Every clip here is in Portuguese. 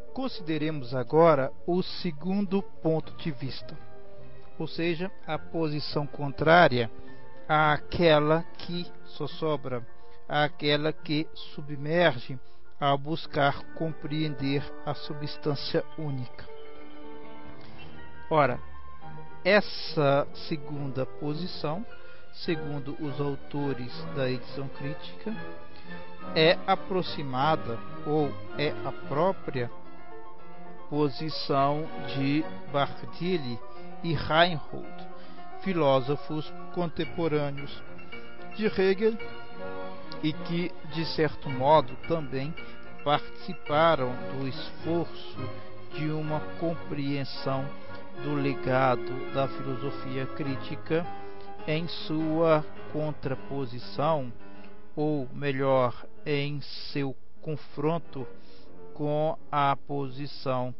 Consideremos agora o segundo ponto de vista, ou seja, a posição contrária àquela que zozobra, àquela que submerge ao buscar compreender a substância única. Ora, essa segunda posição, segundo os autores da edição crítica, é aproximada ou é a própria posição de Bardini e Reinhold, filósofos contemporâneos de Hegel e que, de certo modo, também participaram do esforço de uma compreensão do legado da filosofia crítica em sua contraposição, ou melhor, em seu confronto com a posição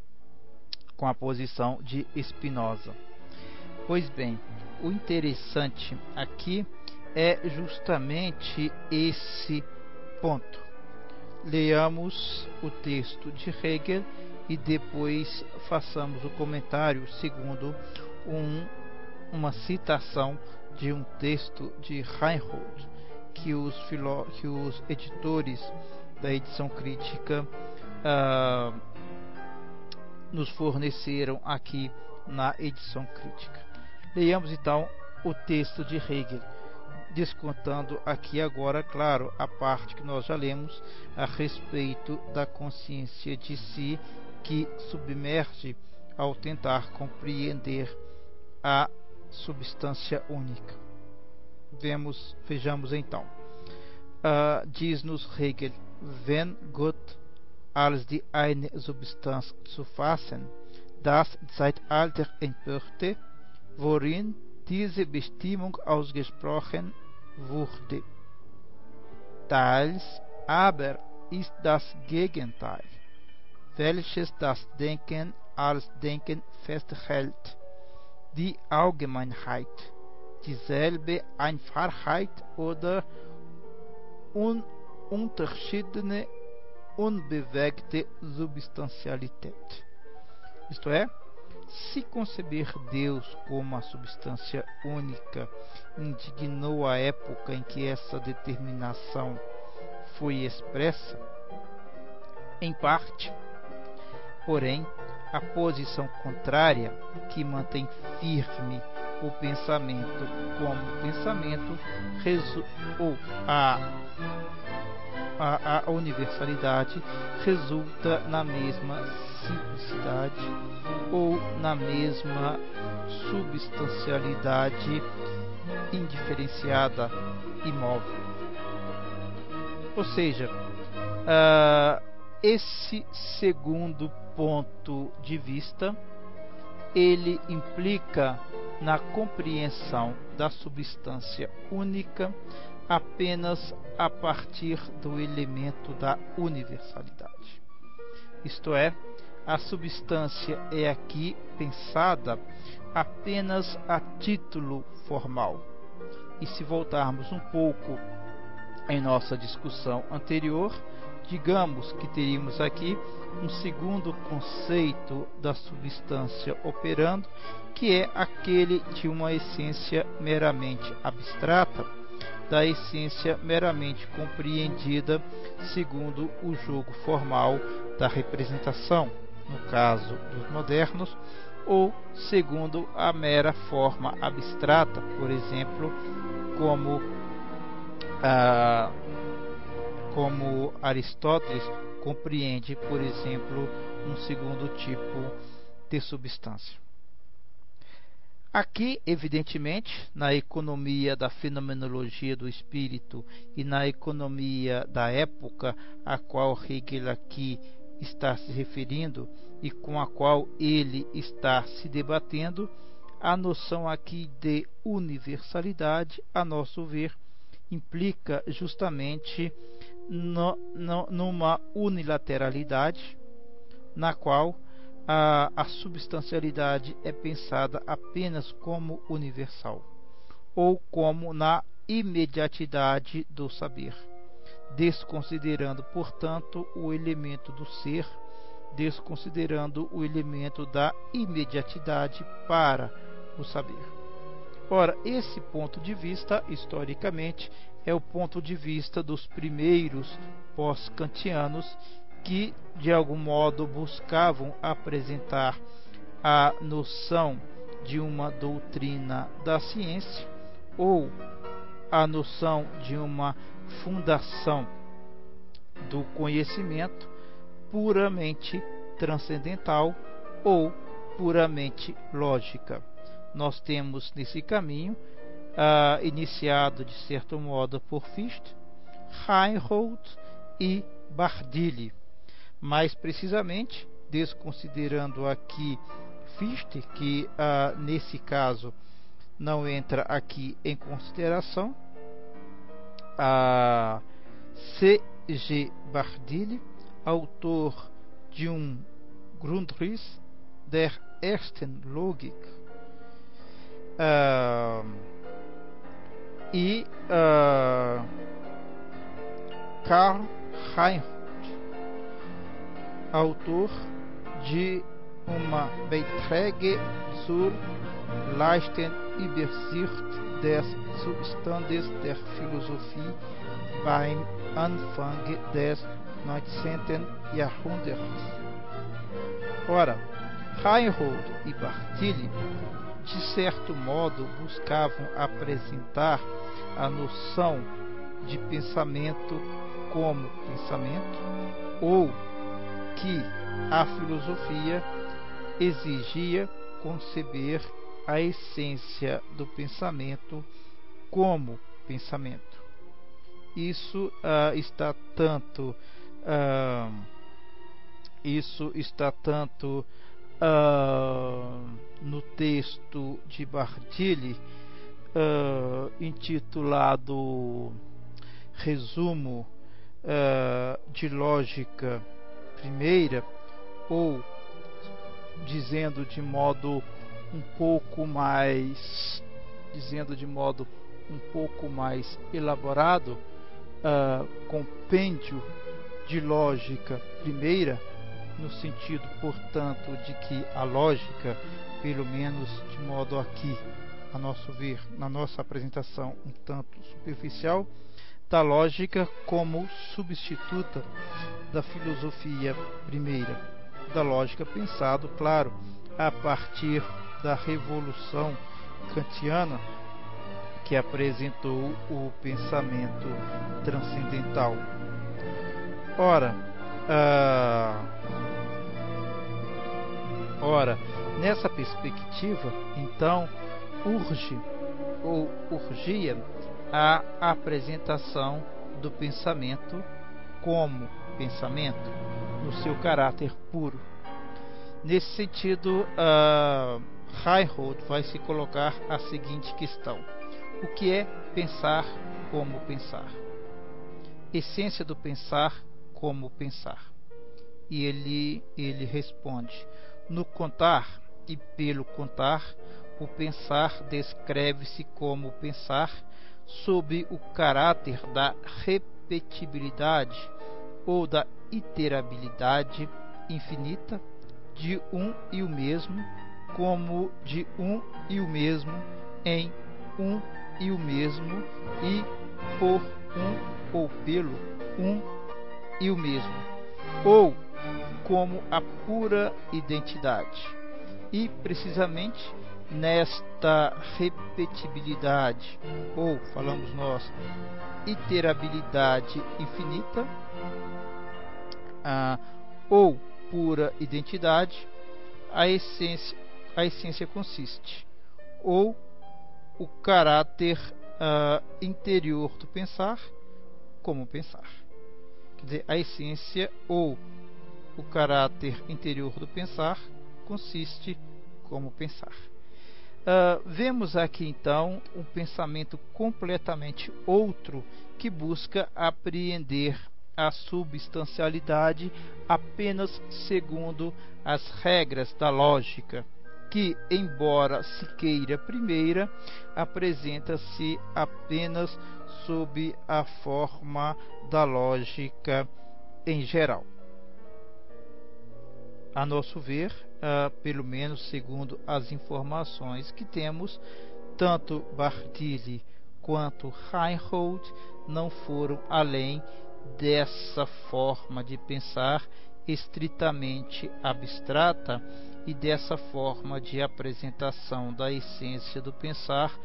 de Spinoza. Pois bem, o interessante aqui é justamente esse ponto. Leamos o texto de Hegel e depois façamos o comentário segundo uma citação de um texto de Reinhold que os editores da edição crítica nos forneceram aqui na edição crítica. Leiamos então o texto de Hegel, descontando aqui agora, claro, a parte que nós já lemos a respeito da consciência de si que submerge ao tentar compreender a substância única. Vejamos então. Diz-nos Hegel: Wenn Gott als die eine Substanz zu fassen, das Zeitalter empörte, worin diese Bestimmung ausgesprochen wurde. Teils aber ist das Gegenteil, welches das Denken als Denken festhält, die Allgemeinheit, dieselbe Einfachheit oder ununterschiedene, unbewegte Substantialität. Isto é, se conceber Deus como a substância única indignou a época em que essa determinação foi expressa, em parte, porém, a posição contrária, que mantém firme o pensamento como pensamento, ou a universalidade, resulta na mesma simplicidade ou na mesma substancialidade indiferenciada, imóvel. Ou seja, esse segundo ponto de vista, ele implica na compreensão da substância única apenas a partir do elemento da universalidade. Isto é, a substância é aqui pensada apenas a título formal. E se voltarmos um pouco em nossa discussão anterior, digamos que teríamos aqui um segundo conceito da substância operando, que é aquele de uma essência meramente abstrata, da essência meramente compreendida segundo o jogo formal da representação, no caso dos modernos, ou segundo a mera forma abstrata, por exemplo, como Aristóteles compreende, por exemplo, um segundo tipo de substância. Aqui, evidentemente, na economia da fenomenologia do espírito e na economia da época a qual Hegel aqui está se referindo e com a qual ele está se debatendo, a noção aqui de universalidade, a nosso ver, implica justamente numa unilateralidade na qual a substancialidade é pensada apenas como universal, ou como na imediatidade do saber, desconsiderando, portanto, o elemento do ser desconsiderando o elemento da imediatidade para o saber. Ora, esse ponto de vista, historicamente, é o ponto de vista dos primeiros pós-kantianos que, de algum modo, buscavam apresentar a noção de uma doutrina da ciência ou a noção de uma fundação do conhecimento puramente transcendental ou puramente lógica. Nós temos nesse caminho, iniciado de certo modo por Fichte, Reinhold e Bardili. Mais precisamente, desconsiderando aqui Fichte, que nesse caso não entra aqui em consideração, C.G. Bardili, autor de Grundriss der ersten Logik, e Karl Reinhold, autor de uma Beiträge zur leichten Übersicht des Zustandes der Philosophie beim Anfang des 19. Jahrhunderts. Ora, Reinhold e Bardili, de certo modo, buscavam apresentar a noção de pensamento como pensamento, ou que a filosofia exigia conceber a essência do pensamento como pensamento. Isso está tanto no texto de Bardili, intitulado Resumo de Lógica Primeira, ou dizendo de modo um pouco mais elaborado, Compêndio de Lógica Primeira, no sentido, portanto, de que a lógica, pelo menos de modo aqui, a nosso ver, na nossa apresentação um tanto superficial, da lógica como substituta da filosofia primeira, da lógica pensado, claro, a partir da Revolução Kantiana, que apresentou o pensamento transcendental. Ora, nessa perspectiva, então, urgia a apresentação do pensamento como pensamento, no seu caráter puro. Nesse sentido, Reinhold vai se colocar a seguinte questão: o que é pensar como pensar? Essência do pensar como pensar. E ele responde: no contar e pelo contar, o pensar descreve-se como pensar sob o caráter da repetibilidade ou da iterabilidade infinita de um e o mesmo, como de um e o mesmo em um e o mesmo, e por um ou pelo um e o mesmo, ou como a pura identidade. E precisamente nesta repetibilidade, ou falamos nós, iterabilidade infinita, ou pura identidade, a essência consiste, ou o caráter interior do pensar como pensar. Quer dizer, a essência ou o caráter interior do pensar consiste como pensar. Vemos aqui então um pensamento completamente outro que busca apreender a substancialidade apenas segundo as regras da lógica, que, embora se queira primeira, apresenta-se apenas sob a forma da lógica em geral. a nosso ver, pelo menos segundo as informações que temos, tanto Bardizzi quanto Reinhold não foram além dessa forma de pensar estritamente abstrata e dessa forma de apresentação da essência do pensar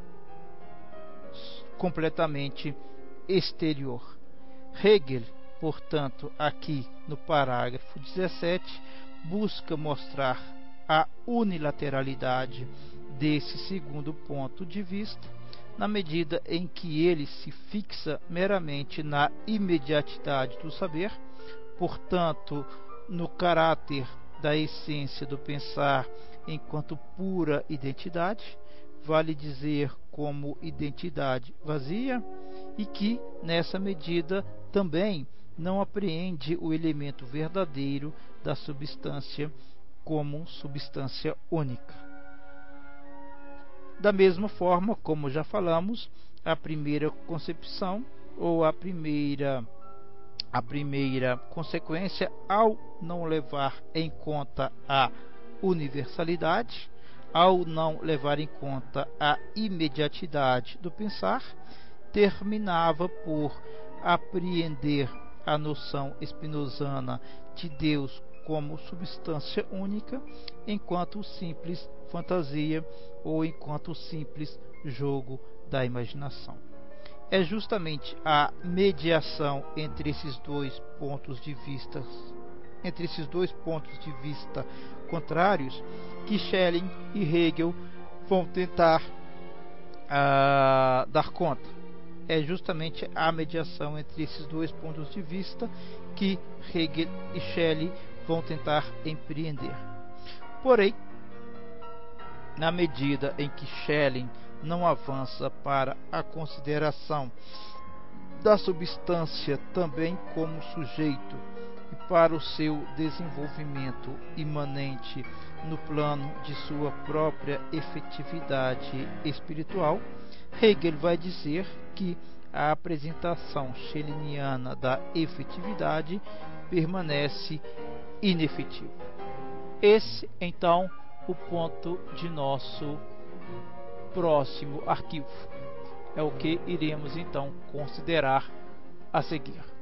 completamente exterior. Hegel, portanto, aqui no parágrafo 17, busca mostrar a unilateralidade desse segundo ponto de vista, na medida em que ele se fixa meramente na imediatidade do saber, portanto, no caráter da essência do pensar enquanto pura identidade, vale dizer como identidade vazia, e que, nessa medida, também não apreende o elemento verdadeiro da substância como substância única. Da mesma forma, como já falamos, a primeira concepção ou a primeira consequência, ao não levar em conta a universalidade, ao não levar em conta a imediatidade do pensar, terminava por apreender a noção spinozana de Deus como substância única, enquanto simples fantasia ou enquanto simples jogo da imaginação. É justamente a mediação entre esses dois pontos de vista, contrários, que Schelling e Hegel vão tentar dar conta. É justamente a mediação entre esses dois pontos de vista que Hegel e Schelling vão tentar empreender. Porém, na medida em que Schelling não avança para a consideração da substância também como sujeito e para o seu desenvolvimento imanente no plano de sua própria efetividade espiritual, Hegel vai dizer que a apresentação schellingiana da efetividade permanece inefetiva. Esse, então, o ponto de nosso próximo arquivo. É o que iremos então considerar a seguir.